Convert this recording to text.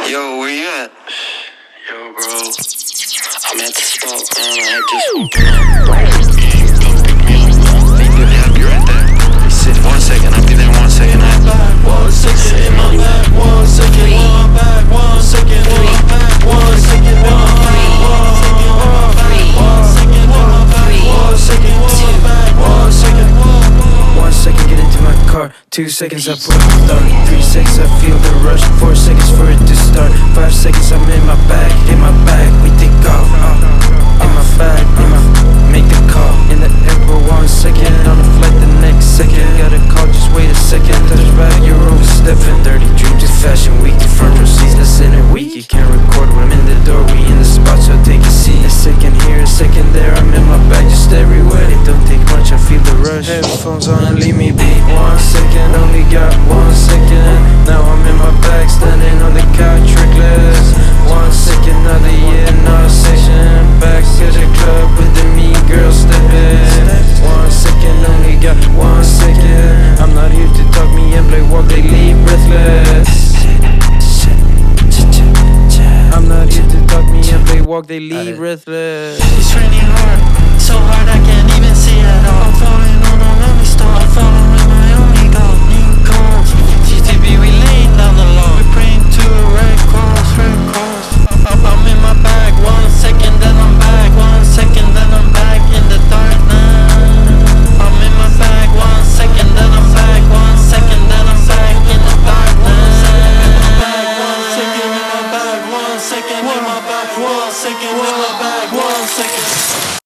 Yo, where you at? Yo, bro. I'm at the spot, man. I just woke up. Come pick me up. Yeah, I'll be right there. Sit 1 second, I'll be there 1 second. I'm back 1 second. I'm back 1 second. I'm back 1 second. I'm back 1 second. I'm back 1 second. I'm back 1 second. I'm back 1 second. I'm back 1 second. 1 second, get into my car. 2 seconds, I pull up the start. 3 seconds, I feel the rush. 4 seconds for it to start. 5 seconds, I'm in my bag. In my bag, we take off. In my bag, make the call. In the airport, 1 second. On the flight the next second. Got a call, just wait a second. Touch back, you're overstepping. Dirty dreams of fashion week. The front row seats, that's in a week. You can't record when I'm in the door. We in the spot, so take a seat. A second here, a second there. I'm in my bag, just everywhere. It don't take much, I feel the rush. Headphones on and leave me be. 1 second, only got 1 second. Now I'm in my bag, standing on the couch, reckless. 1 second, another year, another section. Back to the club with the mean girls stepping. 1 second, only got 1 second. I'm not here to talk, me and play walk, they leave breathless. I'm not here to talk, me and play walk, they leave breathless.